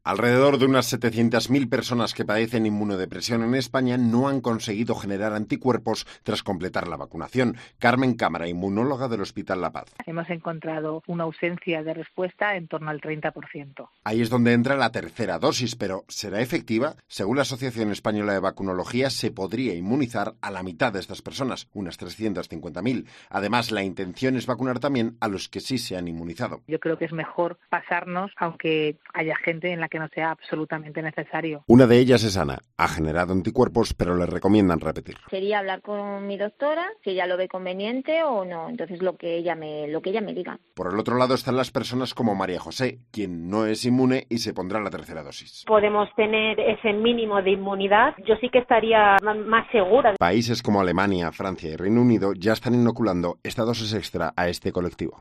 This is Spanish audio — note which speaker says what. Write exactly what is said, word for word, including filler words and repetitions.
Speaker 1: Alrededor de unas setecientas mil personas que padecen inmunodepresión en España no han conseguido generar anticuerpos tras completar la vacunación. Carmen Cámara, inmunóloga del Hospital La Paz.
Speaker 2: Hemos encontrado una ausencia de respuesta en torno al treinta por ciento.
Speaker 1: Ahí es donde entra la tercera dosis, pero ¿será efectiva? Según la Asociación Española de Vacunología, se podría inmunizar a la mitad de estas personas, unas trescientas cincuenta mil. Además, la intención es vacunar también a los que sí se han inmunizado.
Speaker 2: Yo creo que es mejor pasarnos, aunque haya gente en la que no sea absolutamente necesario.
Speaker 1: Una de ellas es Ana. Ha generado anticuerpos, pero le recomiendan repetir.
Speaker 3: Sería hablar con mi doctora, si ella lo ve conveniente o no. Entonces lo que ella me, lo que ella me diga.
Speaker 1: Por el otro lado están las personas como María José, quien no es inmune y se pondrá la tercera dosis.
Speaker 4: Podemos tener ese mínimo de inmunidad. Yo sí que estaría más segura.
Speaker 1: Países como Alemania, Francia y Reino Unido ya están inoculando esta dosis extra a este colectivo.